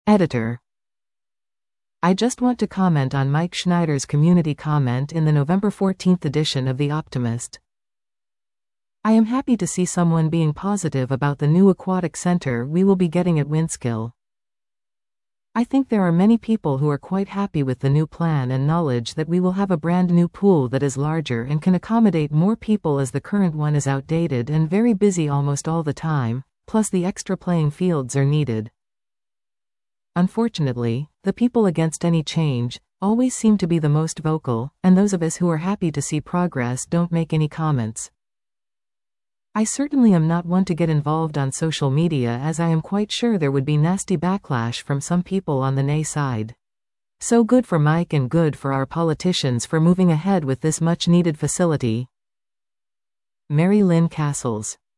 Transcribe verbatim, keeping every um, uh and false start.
Editor. I just want to comment on Mike Schneider's community comment in the November fourteenth edition of The Optimist. I am happy to see someone being positive about the new aquatic center we will be getting at Winskill. I think there are many people who are quite happy with the new plan and knowledge that we will have a brand new pool that is larger and can accommodate more people, as the current one is outdated and very busy almost all the time, plus the extra playing fields are needed. Unfortunately, the people against any change always seem to be the most vocal, and those of us who are happy to see progress don't make any comments. I certainly am not one to get involved on social media, as I am quite sure there would be nasty backlash from some people on the nay side. So good for Mike and good for our politicians for moving ahead with this much needed facility. Mary Lynn Castles.